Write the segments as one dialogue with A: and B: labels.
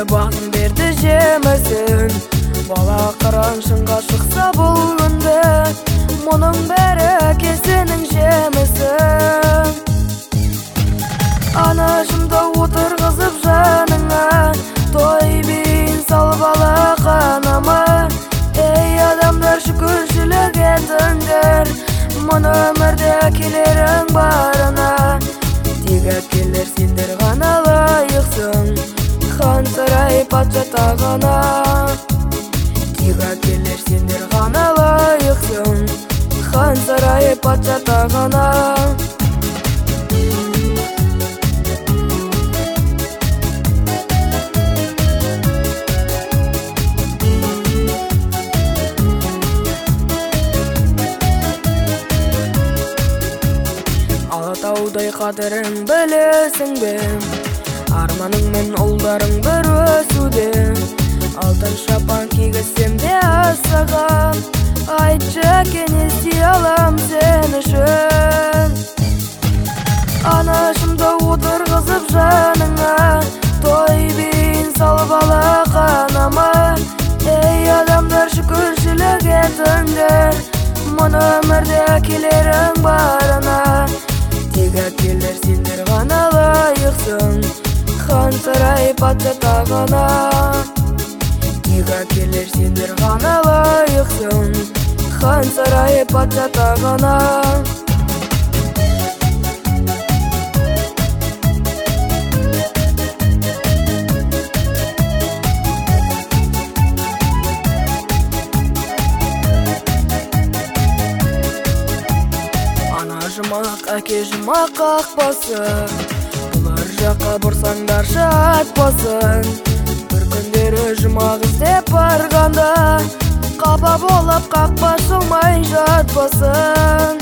A: бағың берді жемісін. Бала қыран шыңға шықса бұл күнде, мұның бәрі әкесінің жемісін. Анашымды отырғызып жаныңа, той биін салып ала қанама. Ей адамдар, шүкіршілік етіңдер, мұны өмірде әкелерің барына. Тек әкелер сендер ғана лайықсың, хан сарай патша тағына. Тек әкелер сендер ғана лайықсың, хан сарай патша тағына. Алатаудай қадірін білесің бе, арманың мен ұлдарың бір өсуде. Алтын шапан кигізсем де асығам, айтшы әке не істей алам сен үшін. Анашымды отырғызып жаныңа, той биін салып ала қанама. Ей адамдар, шүкіршілік етіңдер, мұны өмірде әкелерің барына. Тек әкелер сендер ғана лайықсың, хан сарай патша тағына. Тек әкелер сендер ғана лайықсың, хан сарай патша тағына. Жұмақ, әке жұмақ қақпасы, бұлар жаққа бұрсаңдаршы атпасын. Бір күндері жұмақ іздеп барғанда, қапа болып қақпа шылмай жатпасын.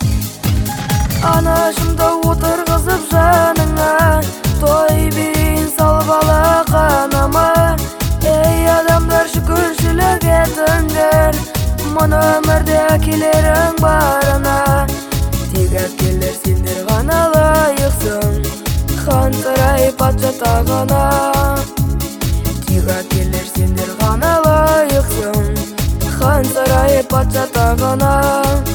A: Анашымды отырғызып жаныңа, той биін салып ала қанама. Ей адамдар, шүкіршілік етіңдер, мұны өмірде әкелерің барына. Тек әкелер сендер ғана лайықсың, хан сарай патша тағына. Тек әкелер сендер ғана лайықсың, хан сарай патша тағына.